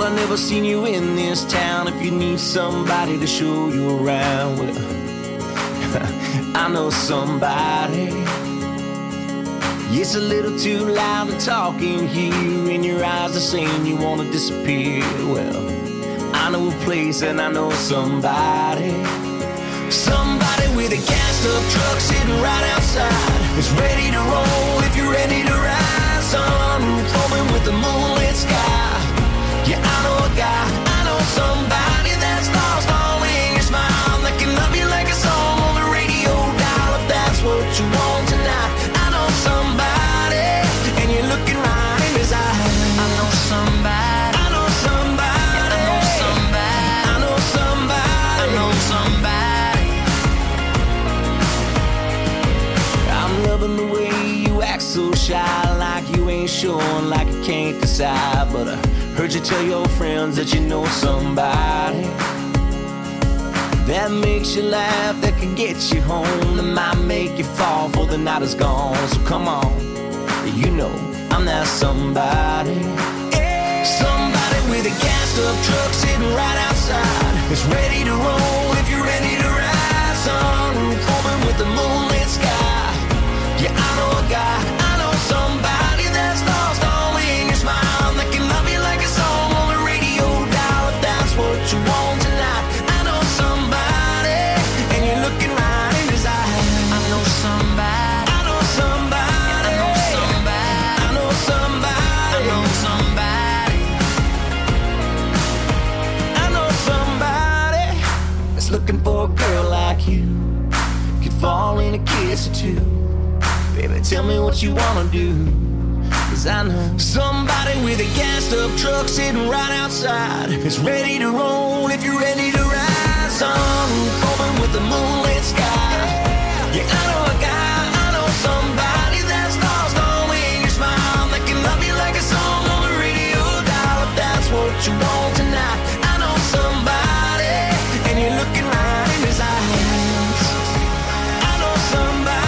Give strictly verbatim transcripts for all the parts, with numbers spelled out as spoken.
I never seen you in this town. If you need somebody to show you around, well, I know somebody. It's a little too loud to talk in here, and your eyes are saying you want to disappear. Well, I know a place and I know somebody. Somebody with a gassed up truck sitting right outside. It's ready to roll if you're ready to ride. Sunroof open with the moonlit sky. Yeah, I know a guy, I know somebody that's lost all in your smile, that can love you like a song on the radio dial. If that's what you want tonight, I know somebody, and you're looking right in his eyes. I know somebody, I know somebody, I know somebody, I know somebody, I know somebody. I'm loving the way you act so shy, like you ain't sure, like you can't decide. But I heard you tell your friends that you know somebody that makes you laugh, that can get you home, that might make you fall before the night is gone. So come on, you know I'm that somebody. Somebody with a gassed up truck sitting right outside. It's ready to roll if you're ready to ride. Sunroof open with the moonlit sky. Yeah, I know a guy, I know somebody that's lost all in your smile, that can love you like a song on the radio dial. If that's what you want tonight, I know somebody, and you're looking right in his eyes. I know somebody, I know somebody, I know somebody, I know somebody, I know somebody, I know somebody that's looking for a girl like you, could fall in a kiss or two. Baby, tell me what you wanna do, 'cause I know somebody with a gassed up truck sitting right outside. It's ready to roll if you're ready to ride. Sunroof open with the moonlit sky. Yeah, I know a guy, I know somebody that's lost all in your smile, that can love you like a song on the radio dial. If that's what you want tonight, I know somebody, and you're looking right in his eyes. I know somebody.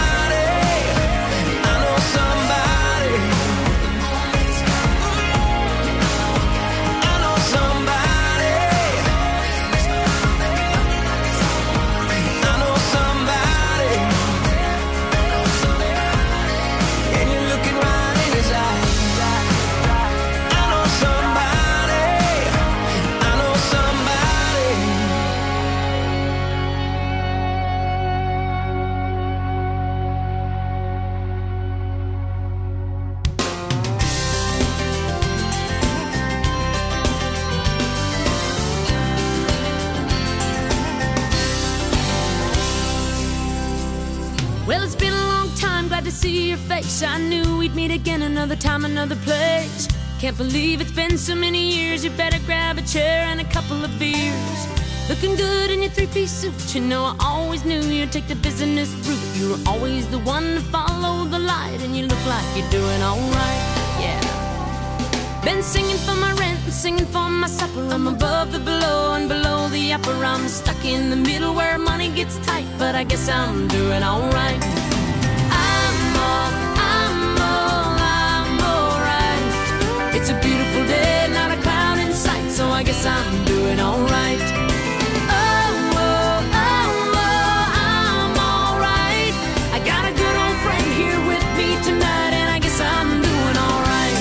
Well, it's been a long time, glad to see your face. I knew we'd meet again another time, another place. Can't believe it's been so many years. You better grab a chair and a couple of beers. Looking good in your three-piece suit. You know I always knew you'd take the business route. You were always the one to follow the light, and you look like you're doing alright, yeah. Been singing for my rent and singing for my supper. I'm above the below and below the upper. I'm stuck in the middle where money gets tight, but I guess I'm doing alright. I'm all, I'm all, I'm alright. It's a beautiful day, not a cloud in sight, so I guess I'm doing alright. Oh, oh, oh, oh, I'm alright. I got a good old friend here with me tonight, and I guess I'm doing alright.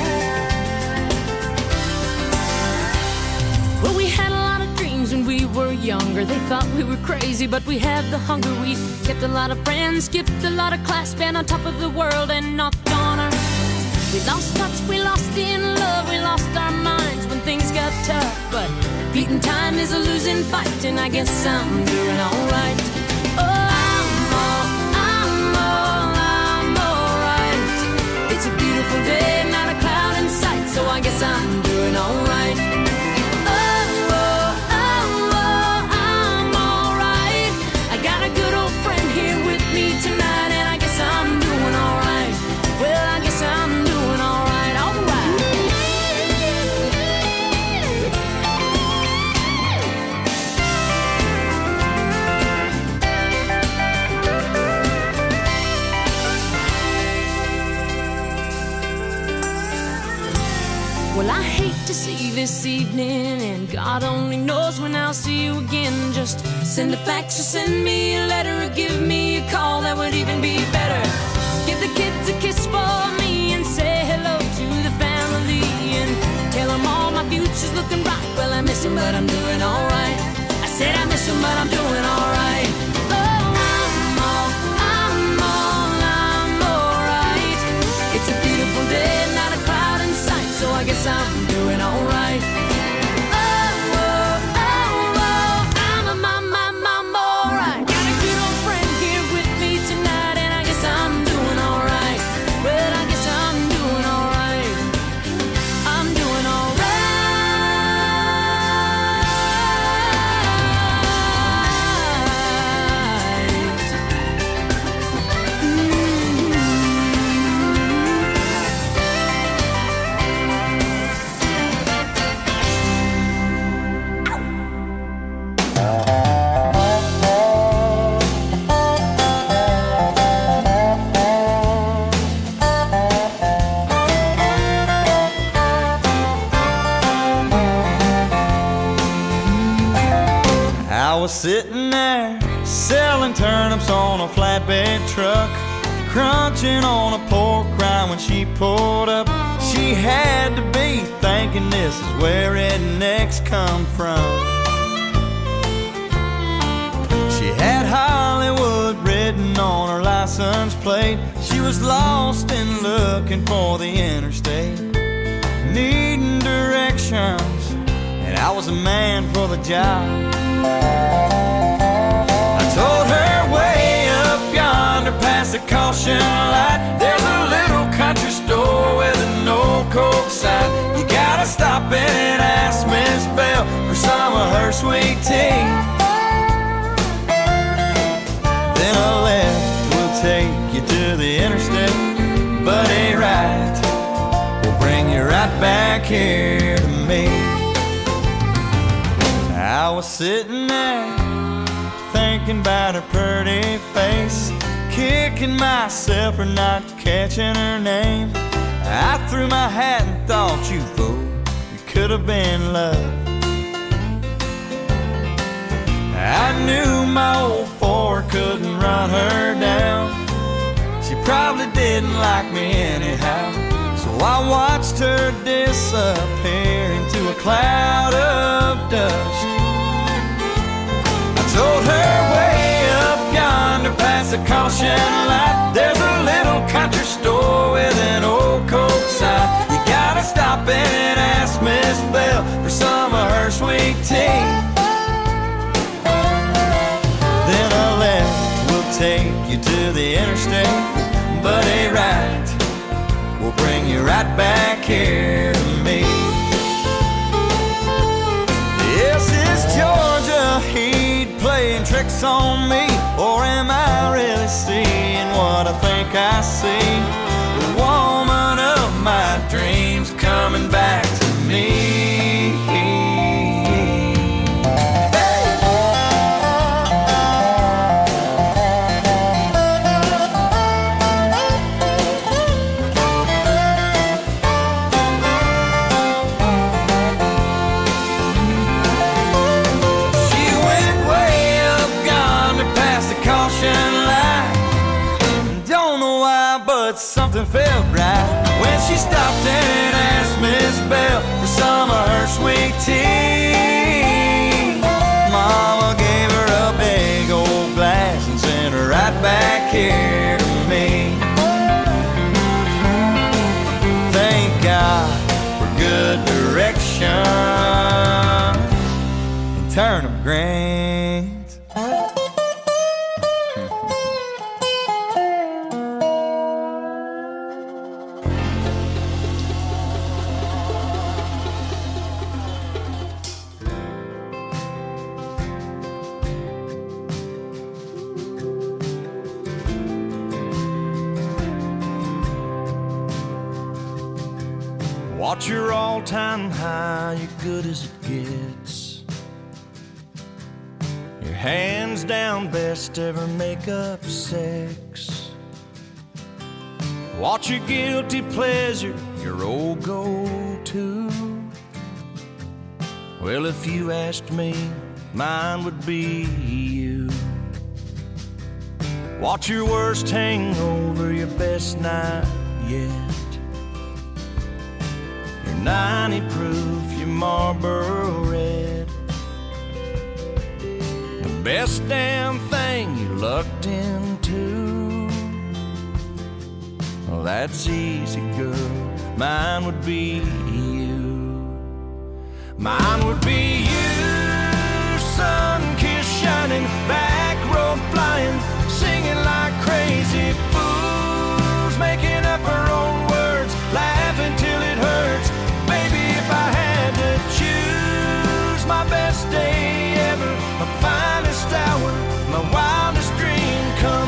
Well, we had a lot of dreams when we were younger. They thought we were crazy, but we had the hunger. We kept a lot of friends, skipped a lot of class, been on top of the world and knocked on our. We lost touch, we lost in love, we lost our minds when things got tough. But beating time is a losing fight, and I guess I'm doing alright. Oh, I'm all, I'm all, I'm alright. It's a beautiful day, not a cloud in sight, so I guess I'm doing alright. Tonight, and I guess I'm doing alright. Well, I guess I'm doing alright, alright. leave this evening, and God only knows when I'll see you again. Just send a fax or send me a letter, or give me a call, that would even be better. Give the kids a kiss for me and say hello to the family, and tell them all my future's looking bright. Well, I miss him, but I'm doing alright. I said I miss him, but I'm doing alright. Oh, I'm all, I'm all, I'm alright. It's a beautiful day, not a cloud in sight, so I guess I'm doing alright. Oh, oh, oh, oh, I'm, I'm, I'm, I'm, I'm alright. Got a good old friend here with me tonight, and I guess I'm doing alright. Well, I guess I'm doing alright. I'm doing alright. I was sitting there selling turnips on a flatbed truck, crunching on a pork rind when she pulled up. She had to be thinking this is where rednecks come from. She had Hollywood written on her license plate. She was lost and looking for the interstate, needing directions, and I was a man for the job. I told her way up yonder past the caution light, there's a little country store with an old Coke sign. You gotta stop in and ask Miss Bell for some of her sweet tea. Then a left will take you to the interstate, but a right will bring you right back here to me. I was sitting there thinking about her pretty face, kicking myself for not catching her name. I threw my hat and thought, you fool, it could have been love. I knew my old Ford couldn't run her down. She probably didn't like me anyhow, so I watched her disappear into a cloud of dust. Told her way up yonder past the caution light, there's a little country store with an old Coke sign. You gotta stop in and ask Miss Bell for some of her sweet tea. Then a left will take you to the interstate, but a right will bring you right back here to me. Yes, it's Georgia Heat playing tricks on me, or am I really seeing what I think I see? The woman of my dreams coming back to me. Something felt right when she stopped and asked Miss Bell for some of her sweet tea. Mama gave her a big old glass and sent her right back here to me. Thank God for good direction and turnip greens. Watch your all-time high, you're good as it gets. Your hands down best ever make-up sex. Watch your guilty pleasure, your old go-to. Well, if you asked me, mine would be you. Watch your worst hang over your best night yet. Your ninety proof, your Marlboro Red. The best damn thing you lucked into. Well, that's easy, girl. Mine would be you. Mine would be you. Sun-kissed, shining, back road flying, singing like crazy fools, making up our own words, laughing till it hurts. Baby, if I had to choose, my best day ever, my finest hour, my wildest dream come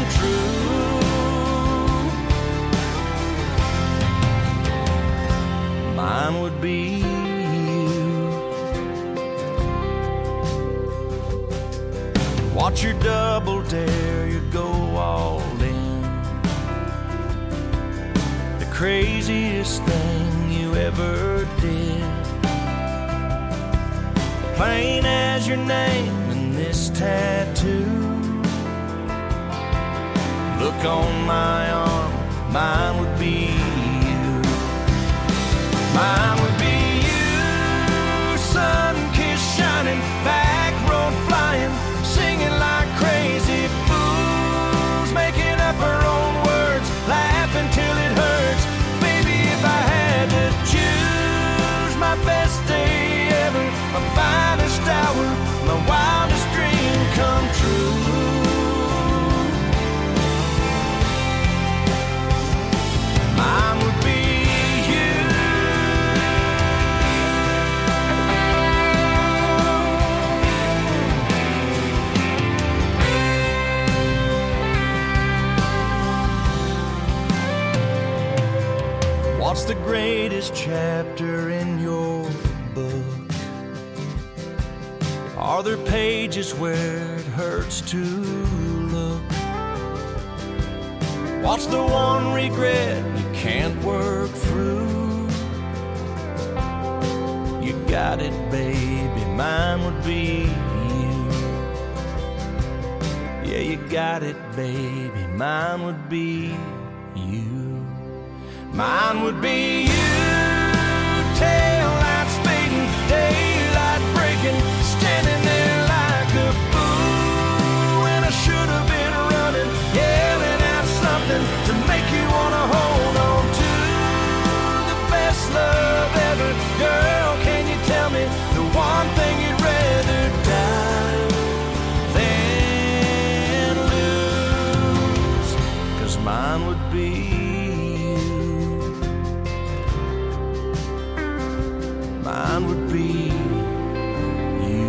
true. Mine would be watch your double dare, you go all in. The craziest thing you ever did. Plain as your name and this tattoo. Look on my arm, mine would be you. Mine would be you. Sun-kissed, shining, back road flying, singing like crazy fools, making up our own words, laughing till it hurts. Baby, if I had to choose, my best day ever, my finest hour, my wildest dream come true. Mine would be what's the greatest chapter in your book? Are there pages where it hurts to look? What's the one regret you can't work through? You got it, baby, mine would be you. Yeah, you got it, baby, mine would be you. Mine would be you. Tail lights fading, daylight breaking, standing there like a fool when I should have been running, yelling out something to make you wanna hold on to the best love ever. Girl, can you tell me the one thing you'd rather die than lose? 'Cause mine would be mine would be you.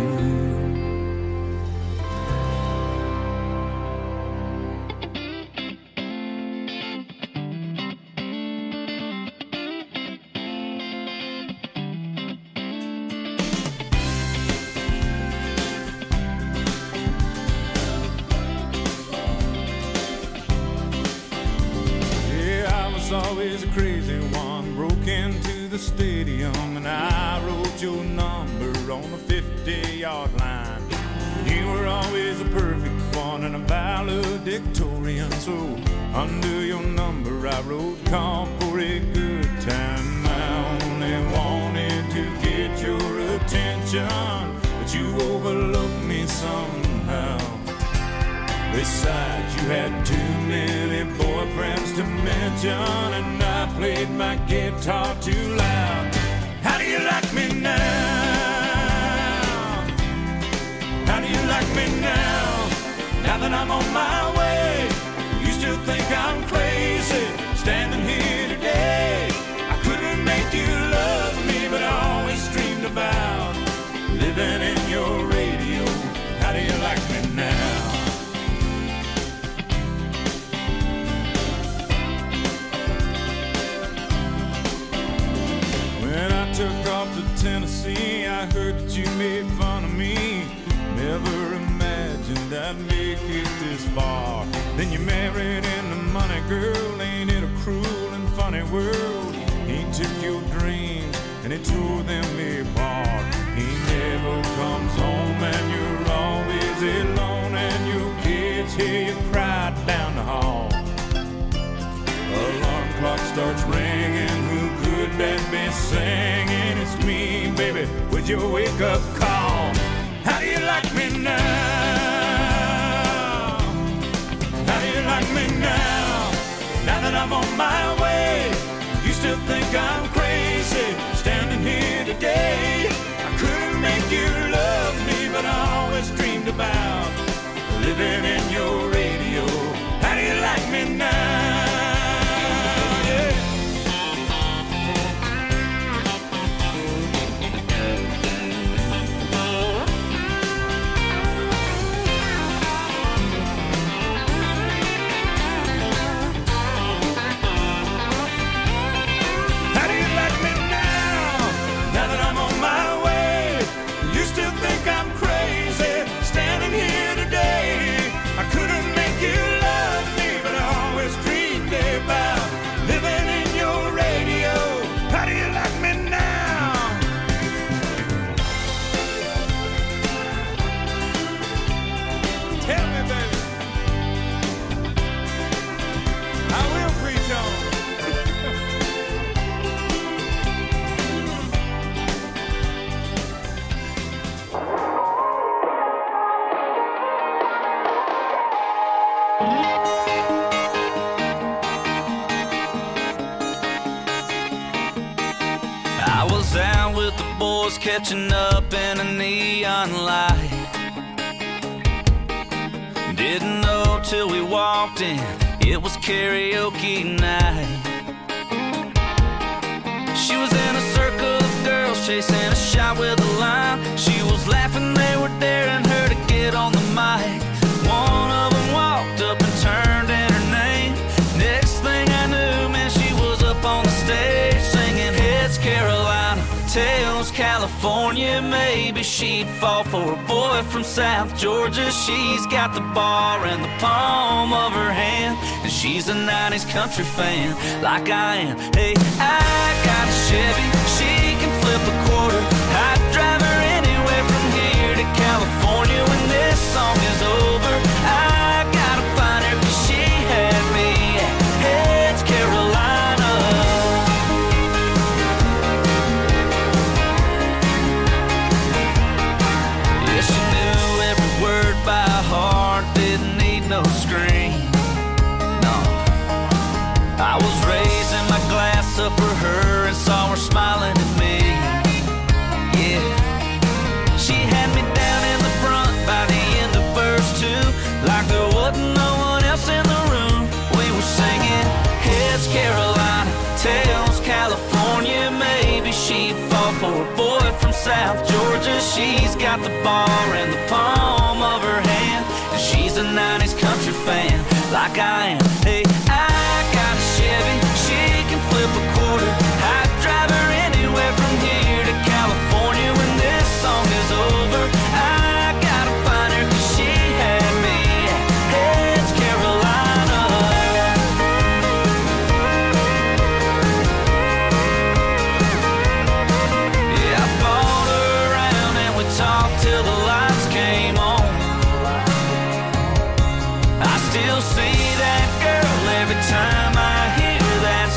Yeah, I was always a crazy one, broke into the stadium and I wrote your number on the fifty-yard line. You were always a perfect one and a valedictorian, so under your number I wrote call for a good time. I only wanted to get your attention, but you overlooked me somehow. Besides, you had too many boyfriends to mention, and I played my guitar too loud. How do you like me now? How do you like me now? Now that I'm on my way, you still think I'm crazy, standing here today. I couldn't make you love me, but I always dreamed about living in your radio. How do you like me now? When I took off to Tennessee, I heard that you made fun of me. Never imagined I'd make it this far. Then you married into money, girl. Ain't it a cruel and funny world? He took your dreams and he tore them apart. He never never comes home and you're always alone and your kids hear you cry down the hall. Alarm clock starts ringing, who could that be singing? It's me, baby, with your wake-up call. How do you like me now? How do you like me now? Now that I'm on my way, you still think I'm crazy, standing here today. I couldn't make you love me, but I always dreamed about living in your radio. How do you like me now? Catching up in a neon light. Didn't know till we walked in, it was karaoke night. She was in a circle of girls chasing a shot with a line. She was laughing, they were daring her to get on the mic. One of them walked up and turned in her name. Next thing I knew, man, she was up on the stage singing Heads Carolina, Tails California. Maybe she'd fall for a boy from South Georgia. She's got the bar in the palm of her hand, and she's a nineties country fan like I am. Hey, I got a Chevy, she can flip a quarter. I'd drive her anywhere from here to California. When this song is over, I gotta find her, 'cause she had me at Heads Carolina. By heart, didn't need no screen. No, I was raising my glass up for her and saw her smiling at me. Yeah, she had me down in the front by the end of verse two, like there wasn't no one else in the room. We were singing Heads Carolina, Tails California. Maybe she'd fall for a boy from South Georgia. She's got the bar in the palm of her hand, and she's a nineties country fan like I am. Hey, I got a Chevy, she can flip a quarter. I'd drive her anywhere from here to California. When this song is over, I gotta find her, 'cause she had me at Heads Carolina. Yeah, I bought her around and we talked till the lights came on. I still see that girl every time I hear that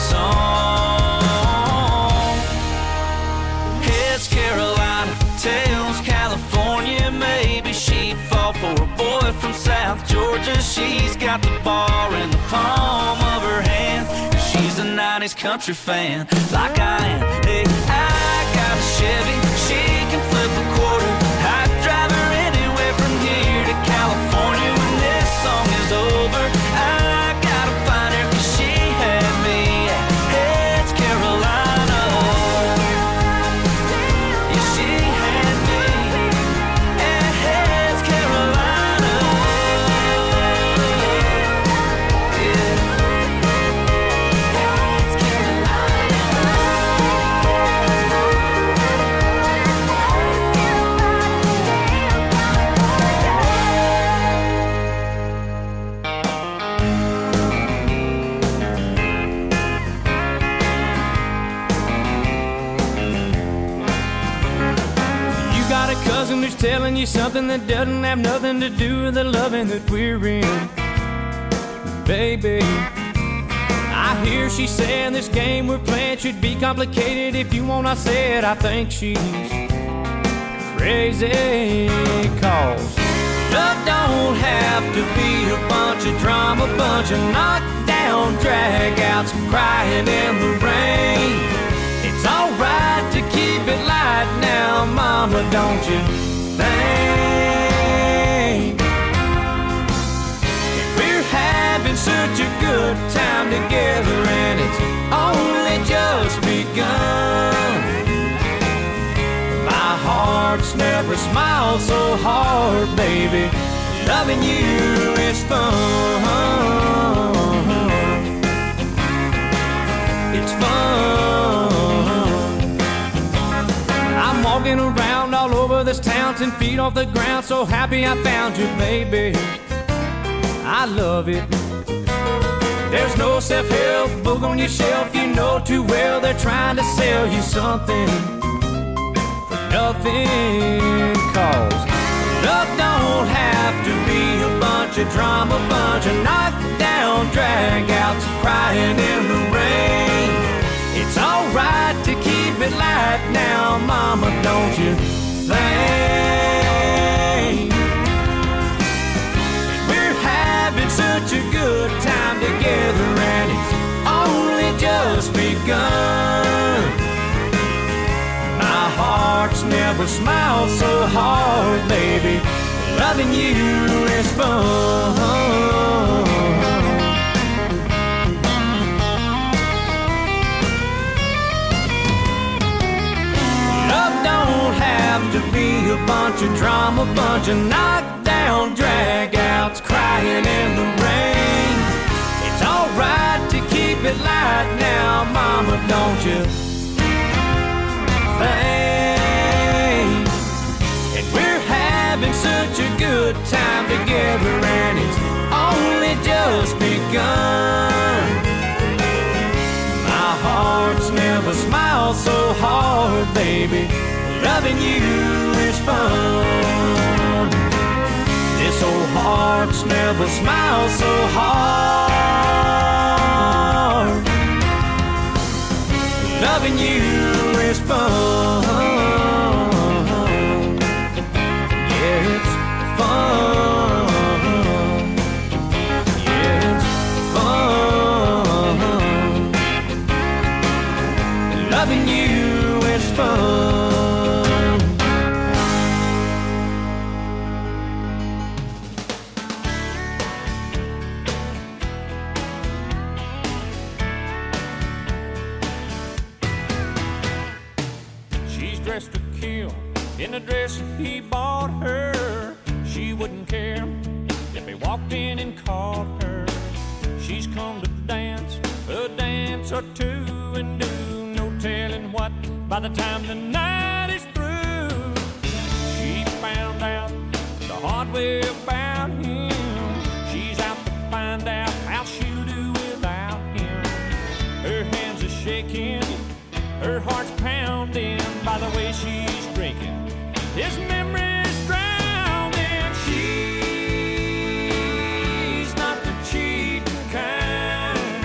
song. Heads Carolina, Tails California. Maybe she'd fall for a boy from South Georgia. She's got the bar in the palm of her hand, and she's a nineties country fan like I am. Hey, I got a Chevy, she can flip a quarter. I'd drive her anywhere from here to California. When this song is over, I gotta find her, 'cause she had me at Heads Carolina. Yeah, she had me at Heads Carolina. Yeah. Heads Carolina. you something that doesn't have nothing to do with the loving that we're in. Baby, I hear she saying this game we're playing should be complicated. If you want, I said I think she's crazy. Cause love don't have to be a bunch of drama, bunch of knockdown drag-outs, crying in the rain. It's alright to keep it light now, mama, don't you think? We're having such a good time together, and it's only just begun. My heart's never smiled so hard, baby. Loving you is fun. It's fun. I'm walking around all over this town, ten feet off the ground, so happy I found you, baby. I love it. There's no self-help book on your shelf. You know too well they're trying to sell you something for nothing. Cause love don't have to be a bunch of drama, bunch of knockdown drag-outs, crying in the rain. It's alright to keep it light now, mama, don't you think? We're having such a good time together, and it's only just begun. My heart's never smiled so hard, baby. Loving you is fun. Love don't have to be a bunch of drama, bunch of knockdown drag-outs, crying in the rain. It's alright to keep it light now, mama, don't you think? And we're having such a good time together, and it's only just begun. My heart's never smiled so hard, baby. Loving you is fun. This old heart's never smiled so hard. Loving you is fun. Yeah, it's fun. Yeah, it's fun. Loving you is fun. Dressed to kill in a dress he bought her. She wouldn't care if he walked in and called her. She's come to dance a dance or two and do no telling what by the time the night is through. She found out the hard way about him. She's out to find out how she'll do without him. Her hands are shaking, her heart's pounding by the way she's drinking. His memory's drowning. She's not the cheating kind.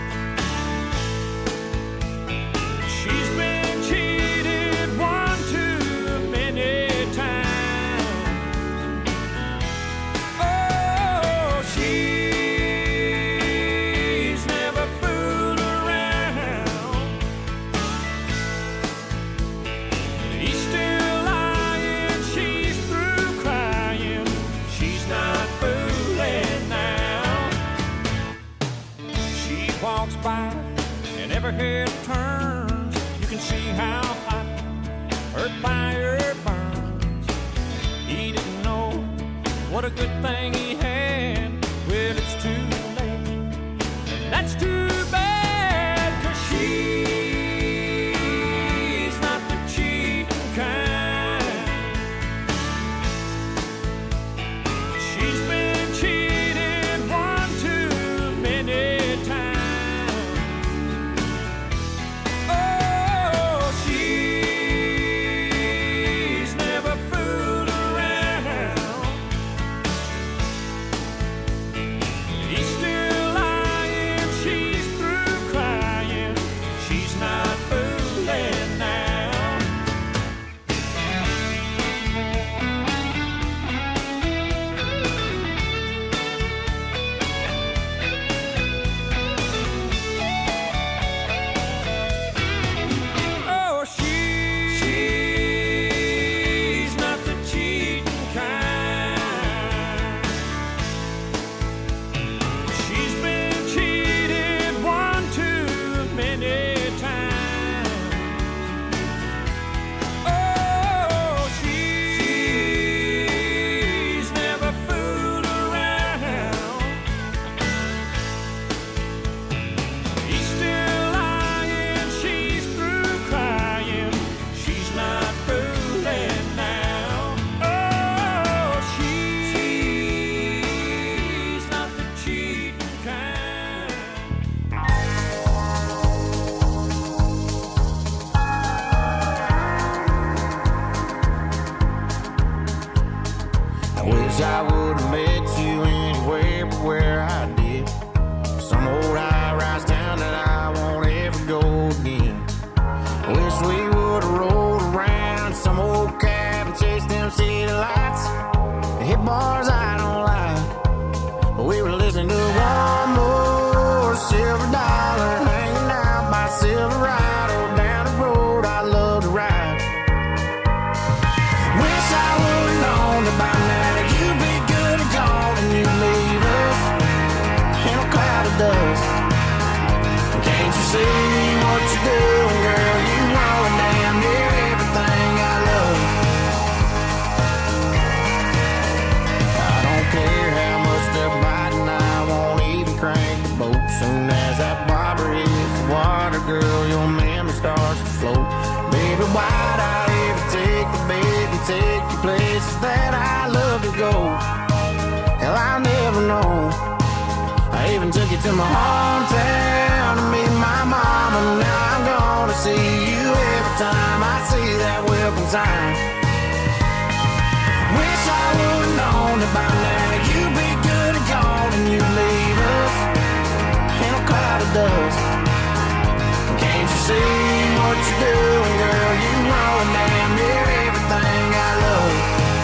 She's been cheated one too many times. Oh, she's never fooled around. He's still lying, she's through crying. She's not fooling now. She walks by and every head turns. You can see how hot her fire burns. He didn't know what a good thing he had. Well, it's too late, and that's too bad, 'cause she's not the cheating kind. She's been cheated one too many times. Oh, she's never fooled around. bars I don't like. But we were listening to one more Silver Dollar, hanging out by Silverado, down the road I love to ride. Wish I would've known that by now you'd be good and gone and you'd leave us in a cloud of dust. Can't you see what you're doing, girl? You ruin damn near everything I love. I don't care how much they're biting, I won't even crank the boat. Soon as that bobber hits the water, girl, your memory starts to float. Baby, why'd I ever take the bait and take you places that I love to go? Hell, I'll never know. I even took you to my hometown to meet my mama. Now I'm gonna see you every time I see that welcome sign. Wish I would've known that by now you'd be good and gone and you'd leave us in a cloud of dust. Can't you see what you're doing, girl? You ruin damn near everything I love.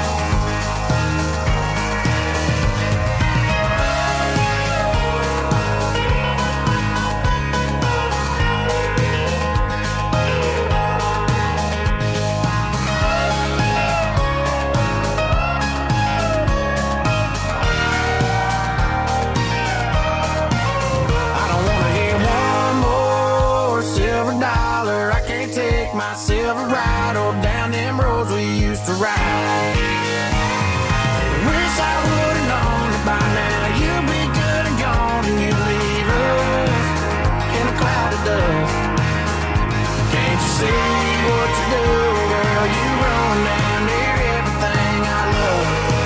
My Silverado down them roads we used to ride. Wish I would've known that by now you'd be good and gone and you'd leave us in a cloud of dust. Can't you see what you're doing, girl? You run down near everything I love.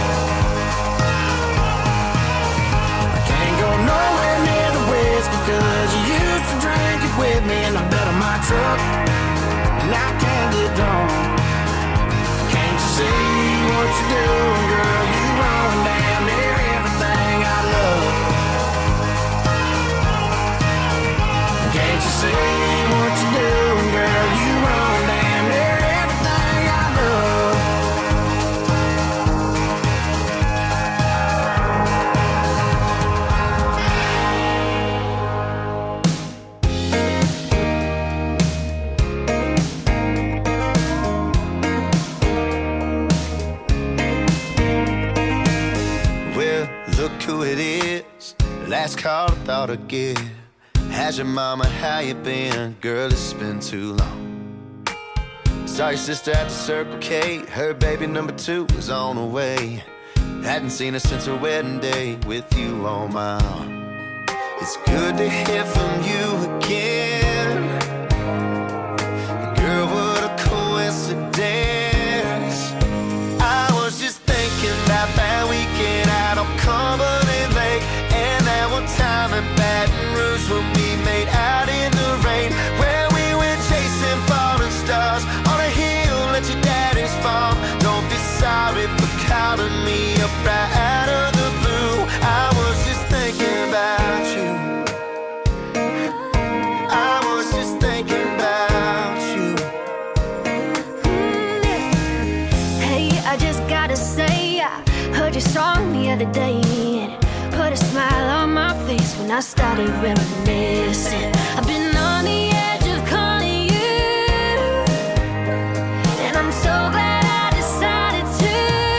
I can't go nowhere near the whiskey cause you used to drink it with me in the bed of my truck. And I can't get drunk. Can't you see what you're doing, girl? You run down near everything I love. Can't you see what you're doing, girl? You run down near everything I love. Look who it is, last call I thought I'd get. How's your mama, how you been? Girl, it's been too long. Saw your sister at the Circle K, her baby number two was on the way. Hadn't seen her since her wedding day with you on my arm. It's good to hear from you again. Girl, what a coincidence. I was just thinking about that weekend out on Cumberland Lake, and that one time in Baton Rouge when we made out in the rain, where we went chasing falling stars on a hill at your daddy's farm. Don't be sorry for calling me up right out of the blue. I was just thinking about you. I was just thinking about you. Hey, I just gotta say, I heard your song the other day, and it put a smile on my face when I started reminiscing. I've been on the edge of calling you, and I'm so glad I decided to.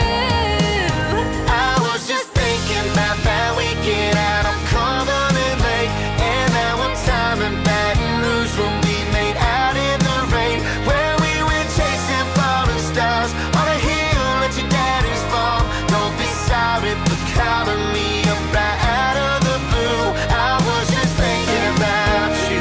I was just thinking about that weekend out on Cumberland Lake, and that one time in Baton Rouge when we made out in the rain, where we went chasing falling stars on a hill at your daddy's farm. Don't be sorry for calling me up right out of the blue. I was just thinking about you.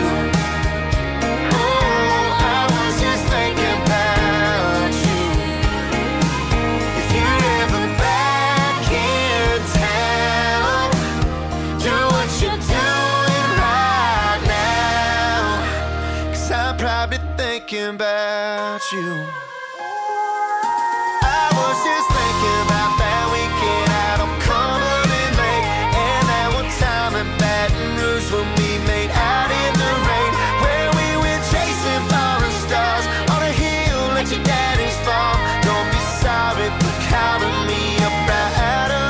Oh, I was just thinking about you. If you're ever back in town, do what you're doing right now, 'cause I'm probably thinking about you. I was just thinking about that weekend out on Cumberland Lake, and that one time in Baton Rouge when we made out in the rain, where we went chasing falling stars on a hill at your daddy's farm. Don't be sorry for calling me up right out of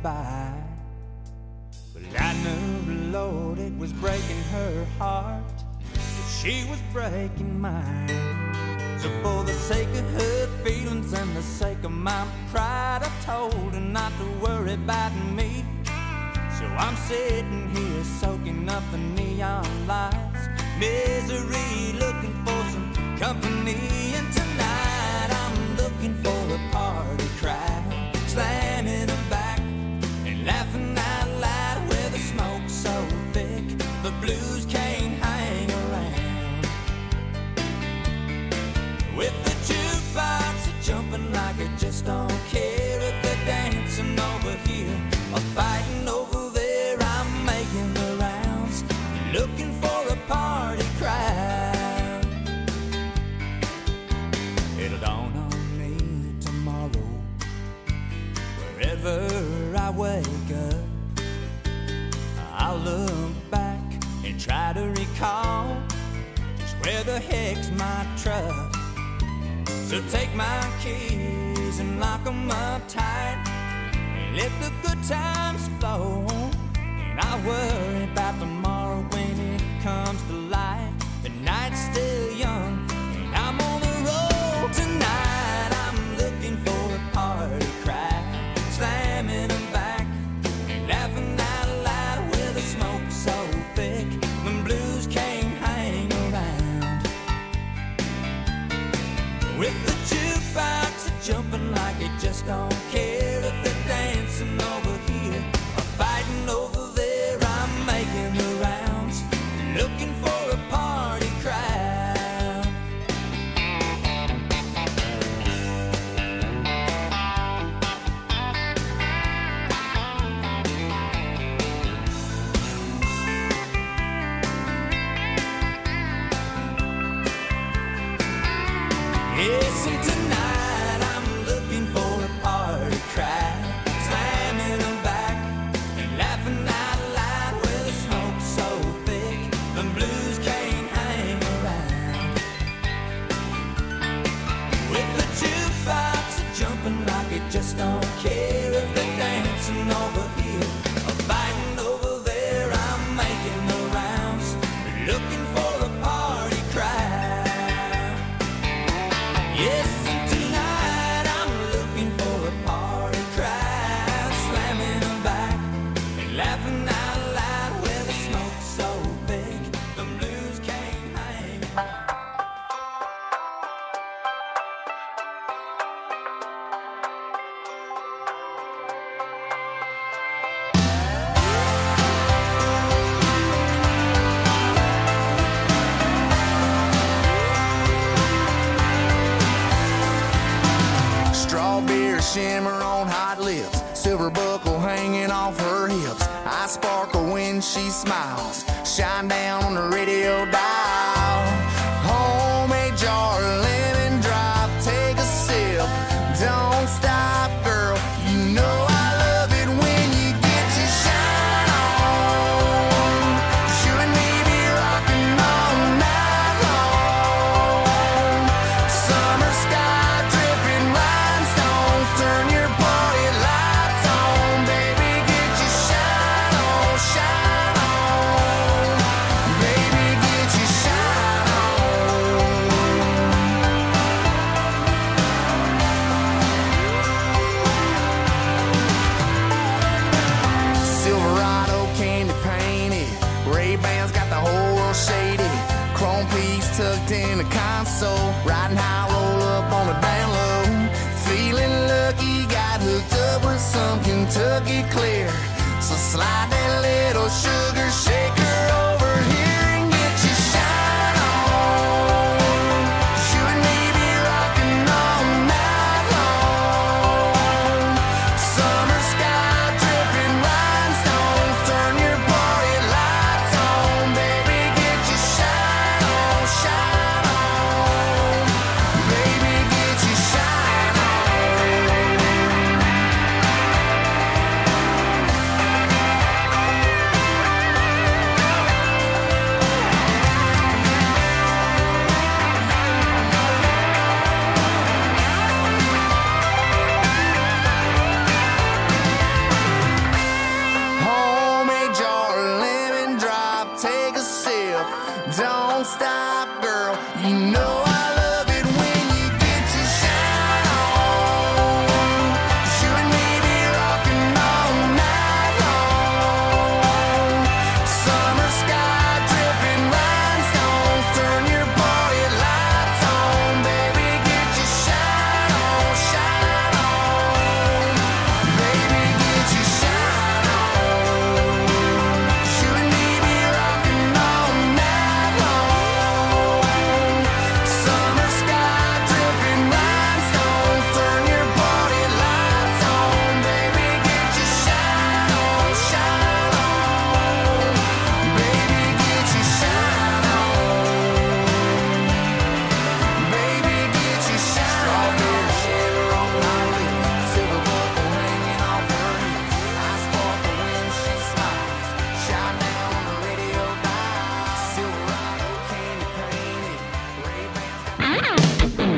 by. But I knew, Lord, it was breaking her heart, that she was breaking mine. So for the sake of her feelings and the sake of my pride, I told her not to worry about me. So I'm sitting here soaking up the neon lights, misery, looking for some company. And tonight I'm looking for a party crowd, slamming them back and laughing out loud, where the smoke's so thick the blues can't hang around. With the jukebox jumping like I just don't care, if they're dancing over here or fighting over there, I'm making the rounds, looking for a party crowd. It'll dawn on me tomorrow, wherever I wake up, I'll look back and try to recall just where the heck's my truck. So take my keys and lock 'em up tight, and let the good times flow. And I worry about tomorrow when it comes to light. The night's still young and I'm on the road. Tonight I'm looking for a party crowd, slamming them back and laughing out loud, where the smoke's so thick the blues can't hang around. With the jukebox jumping like it just don't care, if they're dancing over here or fighting over there, I'm making the rounds, looking for a party crowd. Yes, and tonight I'm looking for a party crowd, slamming them back and laughing out loud, where the smoke's so thick the blues can't hang around. With the jukebox jumping like it just don't care, if they're dancing over here or fighting over there, I'm making the rounds, looking for a party crowd. Yes, and tonight I'm looking for a party crowd, slamming them back and laughing out loud, where the smoke's so big the blues can't hang. Strawberry shimmer on hot lips, silver buckle hanging off her hips. I sparkle when she smiles, shine down on the radio dial. Homemade jar of lemon drop, take a sip, don't stop, girl. You know I love it when you get your shine on. You and me be rocking all night long. Summer sky dripping rhinestones, turn your party lights on, baby, get your shine on, shine on, baby, get your shine on. Silverado candy painted, Ray-Bans got the whole world shaded, chrome piece tucked in the console, riding high, roll up on the down low, feeling lucky, got hooked up with some Kentucky clear, so slide that little sugar shaker over here and get your shine on. You and me be rocking all night long. Summer sky dripping rhinestones, turn your party lights on, baby, get your shine on, shine on, baby, get your shine on. step. Don't stop, girl. You know I love it when you get your shine on. You and me be rocking all night long. Summer sky dripping rhinestones, turn your body lights on. Baby, get your shine on, shine on. Baby, get your shine on. You and me be rocking all night long. Summer sky dripping rhinestones, turn your body lights on. Baby, get your shine on, shine on. Baby, get your shine on. Baby, get your shine on. Strawberry shiver on my lips, silver buckle hanging off her hips. I sparkle when she smiles, shine down on the radio dial. Silverado candy painted, Ray-Bans.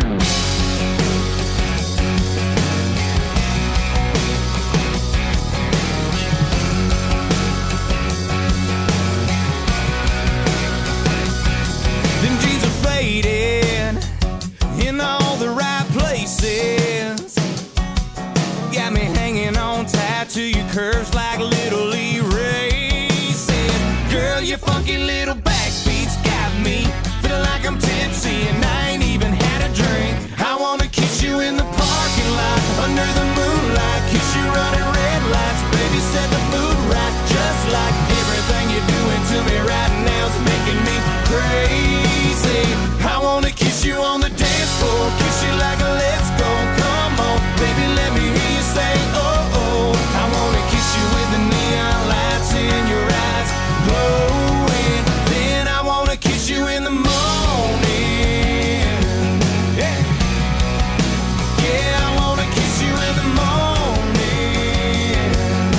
Them jeans are faded in all the right places. Got me hanging on tight to your curves like little erases. Girl, your funky little backbeats got me feeling like I'm tipsy and I ain't even had a drink. I wanna kiss you in the parking lot under the moonlight, kiss you running red lights, baby, set the mood right. Just like everything you're doing to me right now is making me crazy. I wanna kiss you on the dance floor, kiss you like a let's go. Come on, baby, let me hear you say oh oh. I wanna kiss you with the neon lights in your eyes glowing. Then I wanna kiss you in the morning. Yeah, yeah, I wanna kiss you in the morning.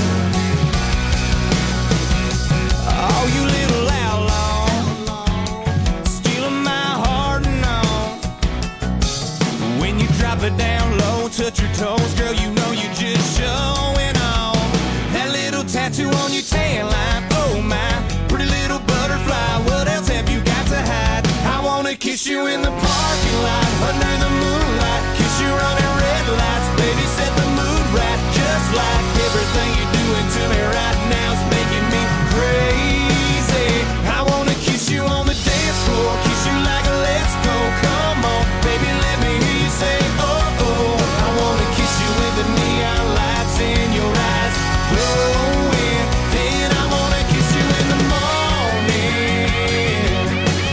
Oh, you little outlaw, stealing my heart and all. When you drop it down low, touch your toes, girl, you know you just showing off. That little tattoo on your tan line, oh my, pretty little butterfly. What else have you got to hide? I wanna kiss you in the parking lot under the moonlight, kiss you running red lights, baby, set the mood right. Just like everything you're doing to me right now is making me crazy. I wanna kiss you on the dance floor, kiss you like a let's go. Come on, baby, let me hear you say oh oh. I wanna kiss you with the neon lights in your eyes glowing. Then I wanna kiss you in the morning.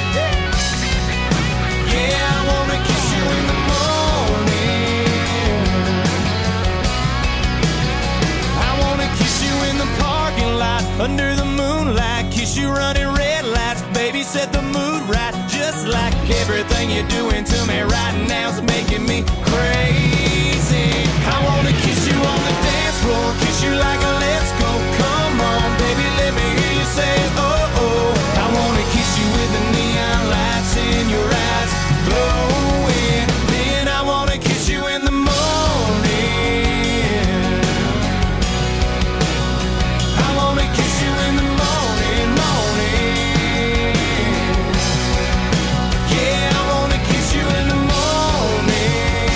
Yeah, I wanna kiss you in the morning. I wanna kiss you in the parking lot under the moonlight, kiss you running red lights, baby, set the mood right. Just like everything you're doing to me right now is making me crazy. I wanna kiss you on the dance floor, kiss you like a let's go. Come on, baby, let me hear you say oh oh. I wanna kiss you with the neon lights in your eyes glowing. Then I wanna kiss you in the morning. I wanna kiss you in the morning, morning. Yeah, I wanna kiss you in the morning.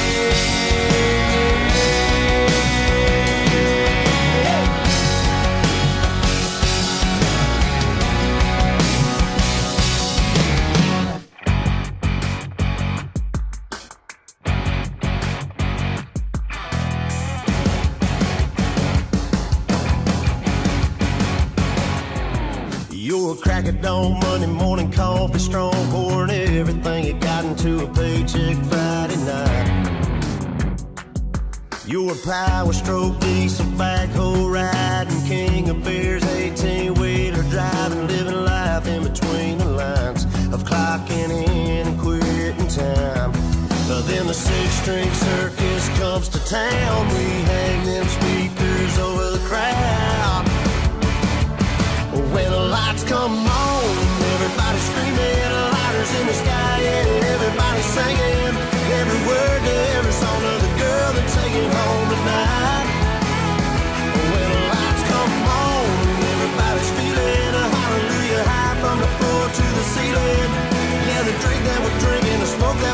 You're a crack of dawn, Monday morning coffee, strong, pouring everything you got into a paycheck Friday night. You're a power stroke, diesel backhoe riding, king of beers, eighteen-wheeler driving, living life in between the lines of clocking in and quitting time. But then the six-string circus comes to town, we hang them speakers over the crowd. When the lights come on, everybody screaming, lighters in the sky, yeah, everybody singing every word to every song of the girl they're taking home tonight. When the lights come on, everybody's feeling a hallelujah high from the floor to the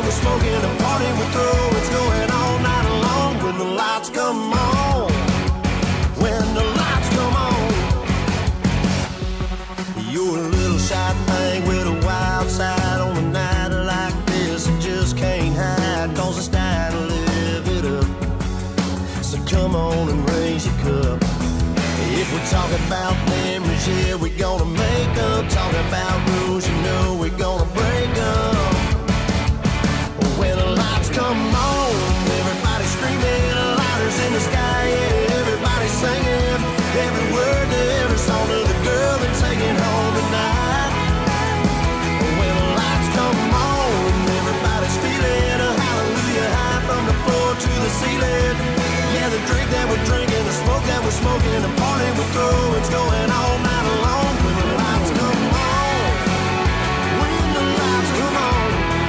we're smoking, a party we're through. It's going all night long when the lights come on. When the lights come on. You're a little shy thing with a wild side. On a night like this, you just can't hide, cause it's time to live it up. So come on and raise your cup. If we're talking about memories, yeah, we're gonna make up. Talking about rules, you know we're gonna break up. When the lights come on, everybody screaming, lighters in the sky, yeah, everybody singing every word to every song to the girl they're taking home tonight. When the lights come on, everybody's feeling a hallelujah high from the floor to the ceiling. Yeah, the drink that we're drinking, the smoke that we're smoking, the party we're through, it's going all night long. When the lights come on, when the lights come on.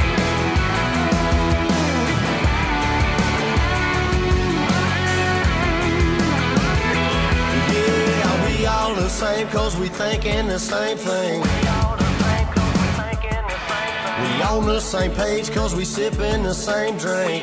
Yeah, we all the same, cause we thinking the same thing. We on the same page, cause we sipping the same drink.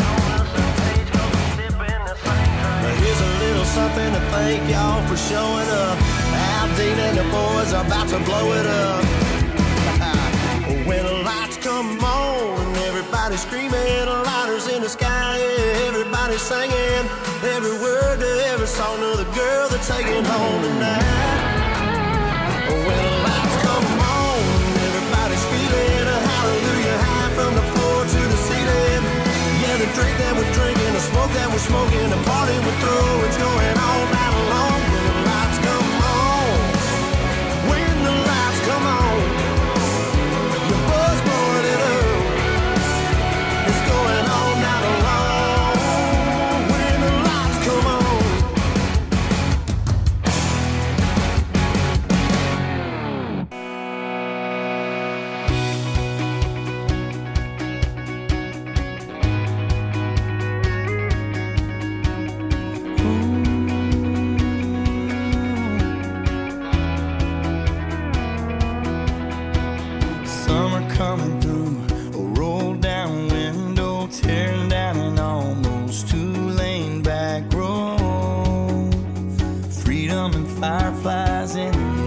Here's a little something to thank y'all for showing up. Al Dean and the boys are about to blow it up. When the lights come on, everybody screaming, lighters in the sky, yeah, everybody singing every word to every song to the girl they're taking home tonight. When the lights come on, everybody's feeling a hallelujah high from the floor to the ceiling. Yeah, the drink that we're drinking, the smoke that we're smoking, the party we're through, it's going all night long. When the lights come on, when the lights come on, your buzz blowing it up, it's going all night long. When the lights come on. Coming through a roll down window, tearing down an almost two-lane back road. Freedom and fireflies in the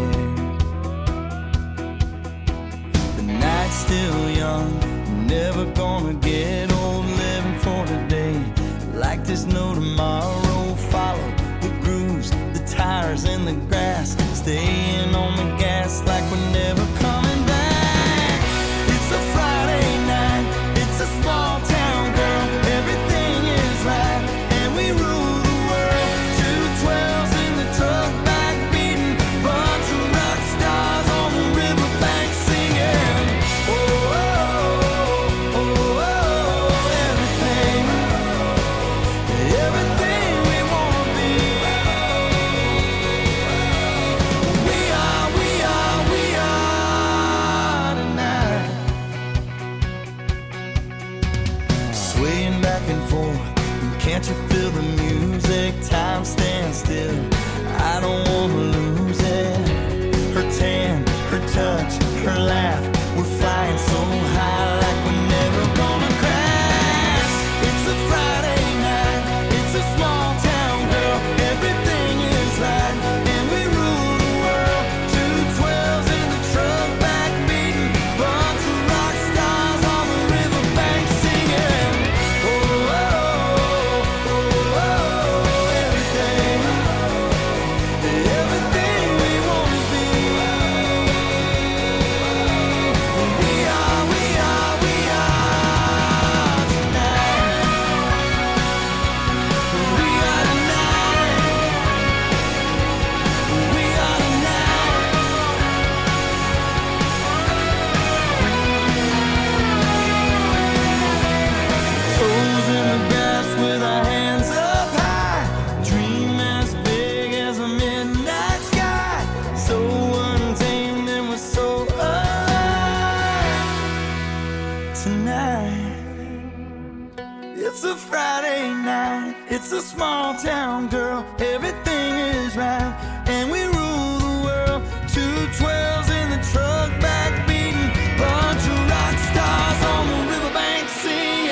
air. The night's still young, never gonna get old. Living for today, like there's no tomorrow. Follow the grooves, the tires in the grass, staying on the gas like we're never coming back. It's a Friday night, it's a small town, girl, everything is right, and we rule the world. Two twelves in the truck back beating, bunch of rock stars on the riverbank singing. Oh, oh, oh, oh, oh, everything, everything we wanna be. We are, we are, we are tonight. Swaying back and forth, can't you feel the music? Time stands still, I don't wanna lose it. Her tan, her touch, her laugh, we're flying so high like we're never gonna crash. It's a Friday night, it's a small town, girl, everything is right, and we rule the world. Two twelves in the truck back beating, bunch of rock stars on the riverbank singing. Oh, oh, oh, oh, oh, everything, everything we wanna be. We are, we are, we are tonight. We are tonight. We are tonight. Toes in the grass with our hands up high. Dream as big as a midnight sky. So untamed and we're so alive tonight. It's a Friday night, it's a small town, girl, everything is right, and we rule the world. Two twelves in the truck back beating, bunch of rock stars on the riverbank singing.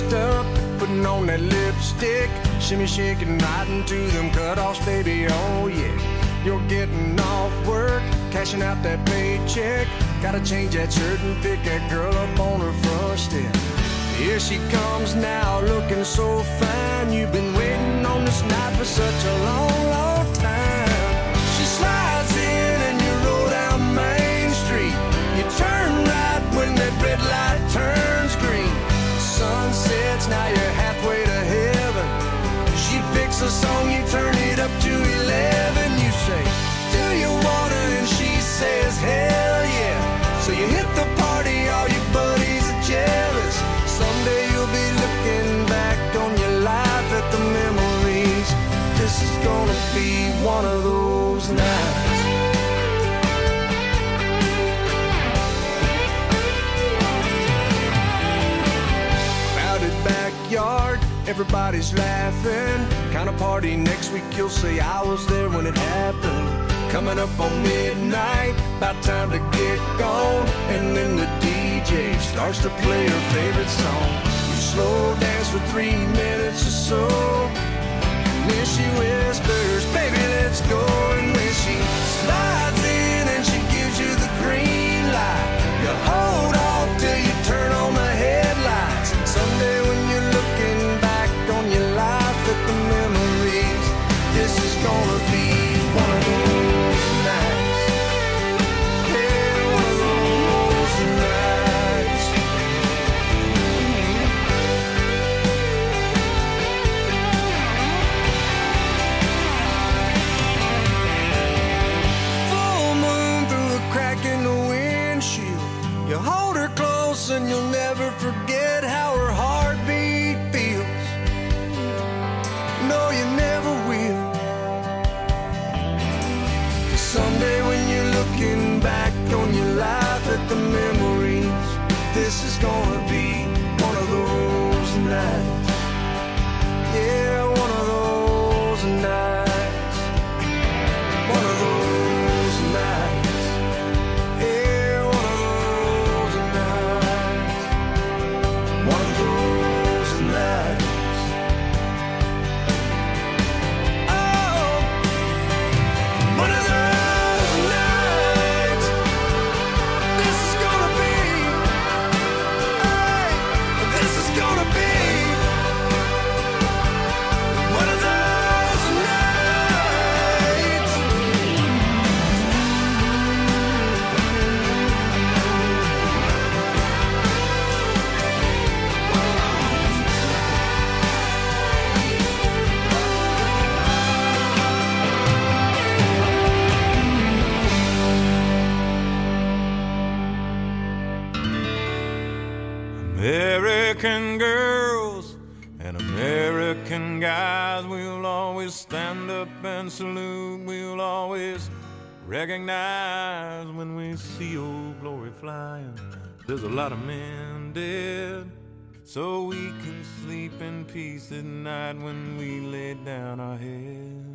dressed up, putting on that lipstick, shimmy shaking right into them cutoffs, baby, oh yeah. You're getting off work, cashing out that paycheck, gotta change that shirt and pick that girl up on her front step. Here she comes now, looking so fine. You've been waiting on this night for such a long, long time. She slides in and you roll down Main Street. You turn right when that red light turns green. Sun sets, now you're halfway to heaven. She picks a song, you turn it up to eleven. You say, do you wanna? And she says, hell yeah. So you hit the party, all your buddies are jealous. Someday you'll be looking back on your life at the memories. This is gonna be one of those nights. Crowded backyard, everybody's laughing. Kind of party next week, you'll say I was there when it happened. Coming up on midnight, about time to get gone. And then the D J starts to play her favorite song. You slow dance for three minutes or so, and then she whispers, baby, let's go. And when she slides in and she gives you the green light, you hold off till you turn on the headlights. Someday when you're looking back on your life at the memories, this is gonna be one of those nights. Yeah, one of those nights. Full moon through a crack in the windshield. You hold her close and you'll never forget how her heartbeat feels. No, you never will. Someday when you're looking back on your life at the memories, this is gonna be one of those nights. Yeah, one of those nights. One of those nights. Yeah, one of those nights. One of those nights. Oh, one of those. American girls and American guys, we'll always stand up and salute. We'll always recognize when we see old glory flying. There's a lot of men dead, so we can sleep in peace at night when we lay down our head.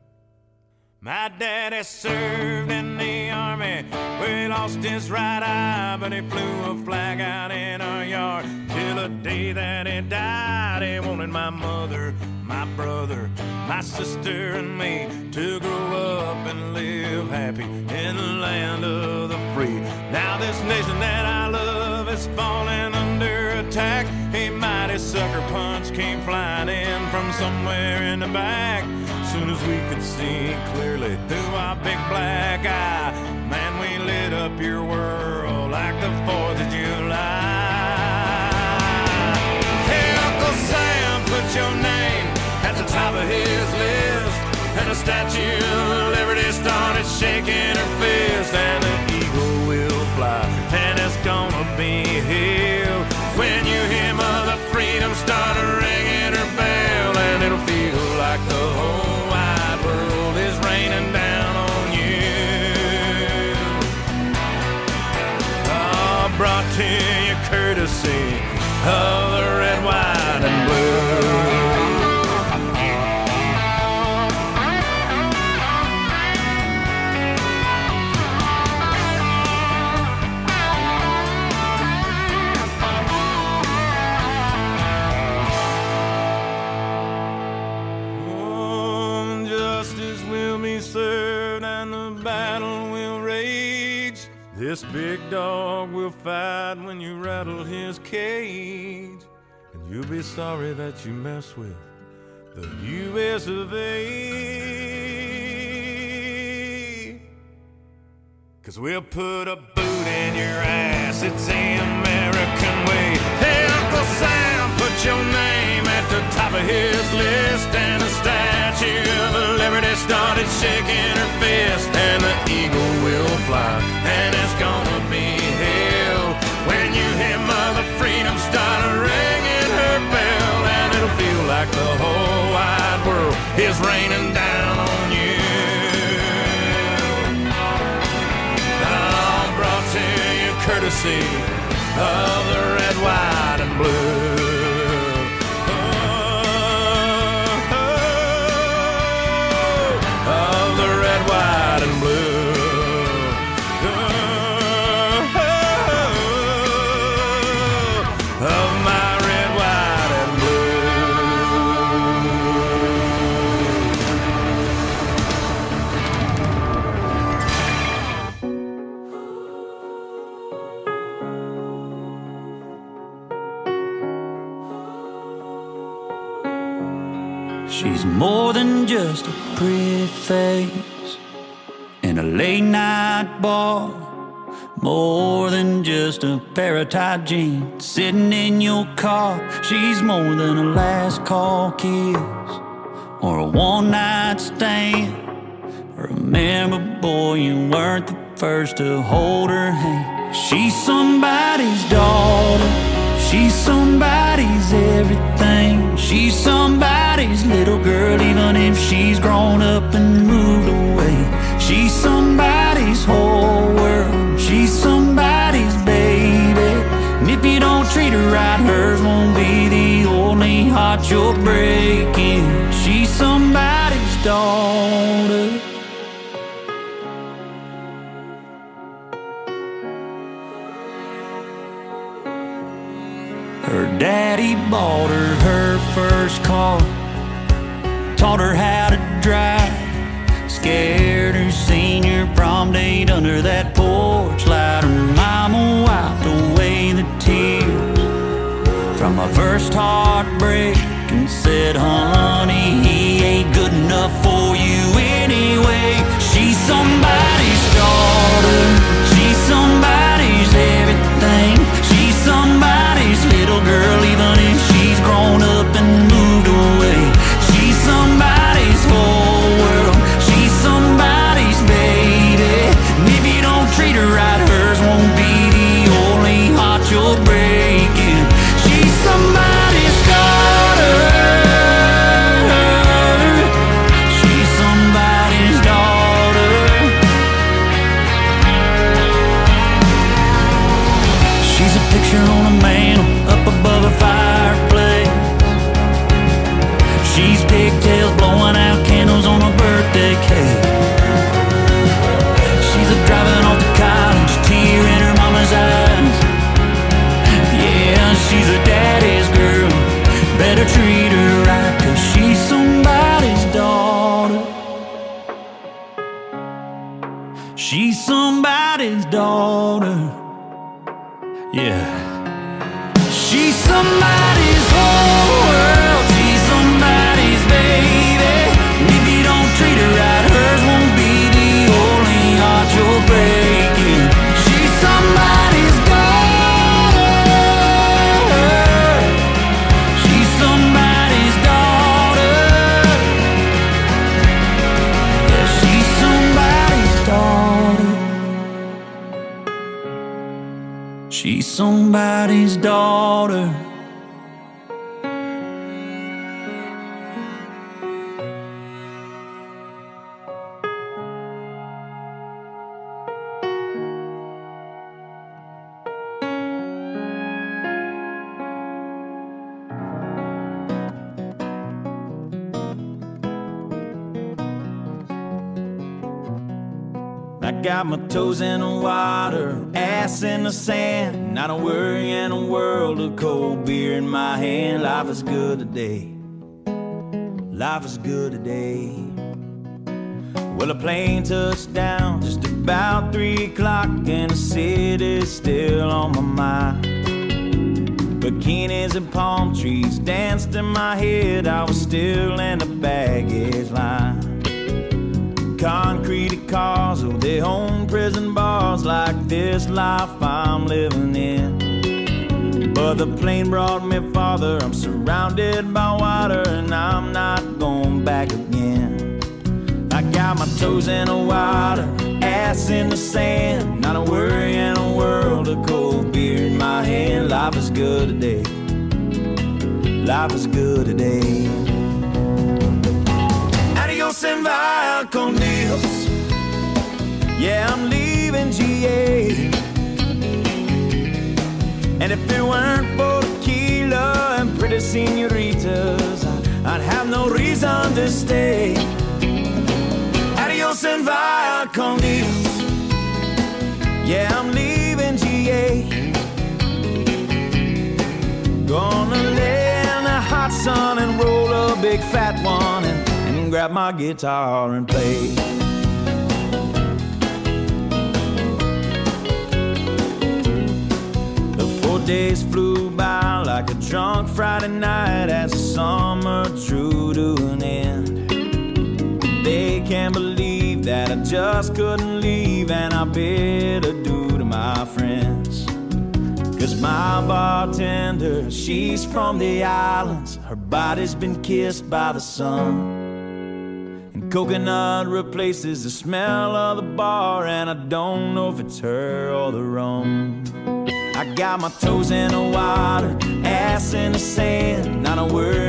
My daddy served in the army, where he lost his right eye, but he flew a flag out in our yard till the day that he died. He wanted my mother, my brother, my sister and me to grow up and live happy in the land of the free. Now this nation that I love is falling under attack. A mighty sucker punch came flying in from somewhere in the back. Soon as we could see clearly through our big black eye, man, we lit up your world like the fourth of July. Hey, Uncle Sam, put your name at the top of his list, and the Statue of Liberty started shaking her fist, and the eagle will fly, and it's gonna be here when you hear Mother Freedom start ringing her bell, and it'll feel like the whole wide world is raining down on you. Oh, brought to you courtesy of the red, white, and blue. cage, and you'll be sorry that you mess with the U S of A. 'Cause we'll put a boot in your ass, it's the American way. Hey, Uncle Sam, put your name at the top of his list, and the Statue of Liberty started shaking her fist, and the eagle will fly, and it's gonna be hell when you hear Mother Freedom start ringing her bell, and it'll feel like the whole wide world is raining down on you. All brought to you courtesy of the red, white, and blue. White and blue. Oh, of my red, white, and blue. She's more than just a pretty face in a late night bar, more than just a pair of tight jeans sitting in your car. She's more than a last call kiss or a one night stand. Remember, boy, you weren't the first to hold her hand. She's somebody's daughter, she's somebody's everything. She's somebody's little girl, even if she's grown up and moved away. She's somebody's whole world, she's somebody's baby. And if you don't treat her right, hers won't be the only heart you're breaking. She's somebody's daughter. Her daddy bought her her first car, taught her how to drive, scared her senior prom date under that porch light. Her mama wiped away the tears from my first heartbreak and said, honey, he ain't good enough for you anyway. She's somebody's daughter, she's somebody's everything. She's somebody's little girl, even if she's grown up and moved away. She's somebody's whole world, she's somebody's baby. And if you don't treat her right, hers won't be the only heart you're breaking. She's somebody's daughter, she's somebody's daughter. She's a picture on a mantle up above a fireplace. She's pigtails blowing out candles on a birthday cake. She's a driving off to college, tear in her mama's eyes. Yeah, she's a daddy's girl, better treat her right, 'cause she's somebody's daughter. She's somebody's daughter. Yeah. She's somebody's whole world, she's somebody's baby. And if you don't treat her right, hers won't be the only heart you're breaking. She's somebody's daughter, she's somebody's daughter. Yeah, she's somebody's daughter. She's somebody's daughter. I got my toes in the water, ass in the sand, not a worry in a world of cold beer in my hand. Life is good today, life is good today. Well, a plane touched down just about three o'clock, and the city's still on my mind. Bikinis and palm trees danced in my head. I was still in the baggage line. Concrete cars, oh, they own prison bars like this life I'm living in. But the plane brought me farther. I'm surrounded by water and I'm not going back again. I got my toes in the water, ass in the sand. Not a worry in a world, a cold beer in my hand. Life is good today. Life is good today. Adios and via con Dios. Yeah, I'm leaving G A. And if it weren't for tequila and pretty senoritas, I'd have no reason to stay. Adios and via con Dios. Yeah, I'm leaving G A. Gonna lay in the hot sun and roll a big fat one and, and grab my guitar and play. The four days flew by like a drunk Friday night as the summer drew to an end. They can't believe that I just couldn't leave, and I bid adieu to my friends. Cause my bartender, she's from the islands. Her body's been kissed by the sun. And coconut replaces the smell of the bar, and I don't know if it's her or the rum. I got my toes in the water, ass in the sand. Not a word